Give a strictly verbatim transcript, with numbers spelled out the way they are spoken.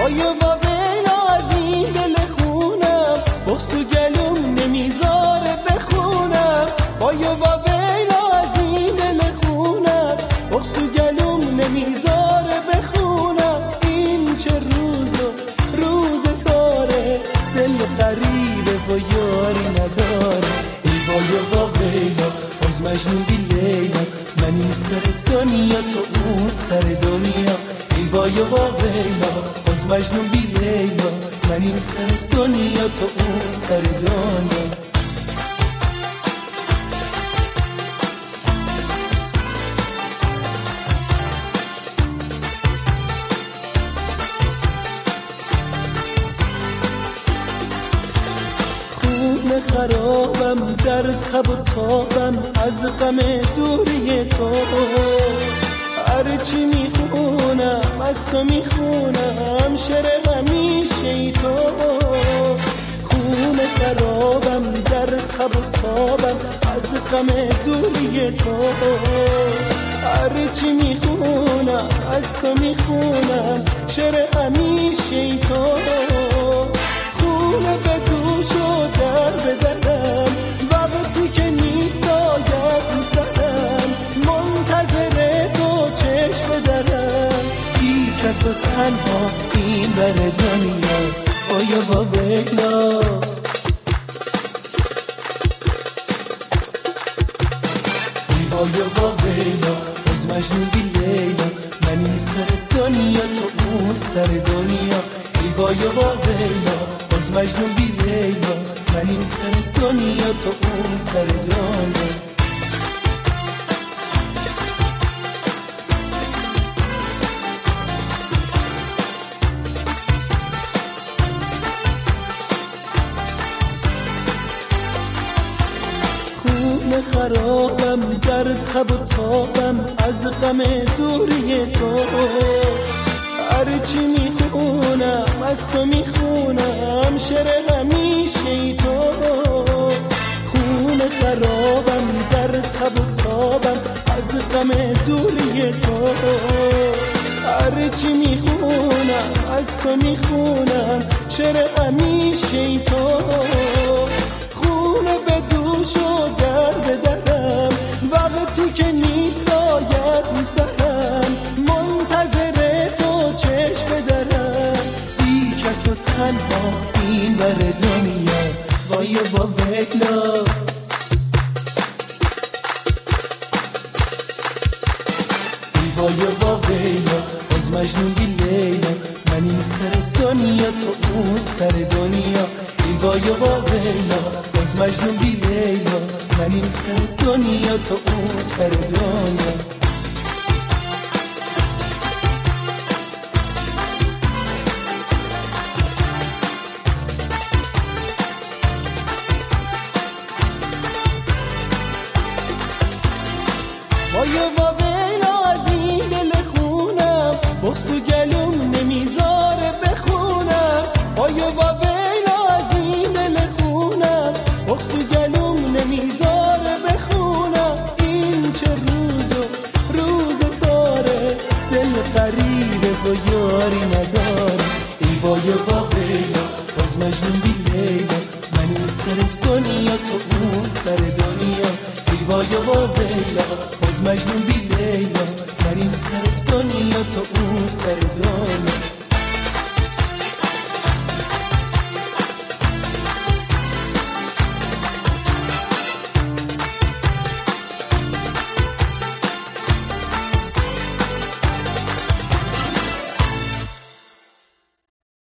وای با ویلا از این دل خونم، بغض تو گلوم نمیذاره بخونم. وای با ویلا از این دل خونم، بغض تو گلوم نمیذاره بخونم. این چه روز و روز کاره، دل غریبه و یاری نداره. ای وای با ویلا باز مجنون بی لیلا، من این سر دنیا تو اون سر دنیا. ای وای با ویلا باز مجنون بی لیلا، من این سر دنیا تو اون سر دنیا. خون خرابم در تب و تابم از غم دوری تو، هرچی میخونم از تو میخونم، شعر همیشه ای تو. خون خرابم در تب و تابم از غم دوری تو، هرچی میخونم از تو میخونم، شعر همیشه ای تو. خون به دوش و در به درم، وقتی که نیست آید میزنم، منتظر تو چشم درم، بی کس و تنها این بر دنیا. وای با ویلا وای با ویلا باز مجنون بی لیلا، من این سر دنیا تو اون سر دنیا. ای وای با ویلا باز مجنون بی لیلا، من این سر دنیا تو اون سر دنیا. خون خرابم در تب و تابم از غم دوری تو، هرچی میخونم از تو میخونم، شعر همیشه ای تو. خون خرابم در تب و تابم از غم دوری تو، هرچی میخونم از تو میخونم، شعر همیشه ای تو. خون به دوش و در به درم، وقتی که نیست آید میسرم، منتظر تو چشم درم، بی کس و تنها این بر دنیا. وای با ویلا وای با ویلا باز مجنون بی لیلا، من این سر دنیا تو اون سر دنیا. ای وای با ویلا باز مجنون بی لیلا، من این سر دنیا تو اون سر دنیا. وای با ویلا از این دل خونم، بغض تو گلوم نمیذاره بخونم. وای با ویلا از این دل خونم، بغض تو گلوم نمیذاره بخونم. این چه روز و روز داره، دل غریبه و یاری نداره. ای وای با ویلا باز مجنون بی لیلا، من این سر دنیا تو اون سر دنیا. ای وای با ویلا باز مجنون بی لیلا، من این سر دنیا تو اون سر دنیا.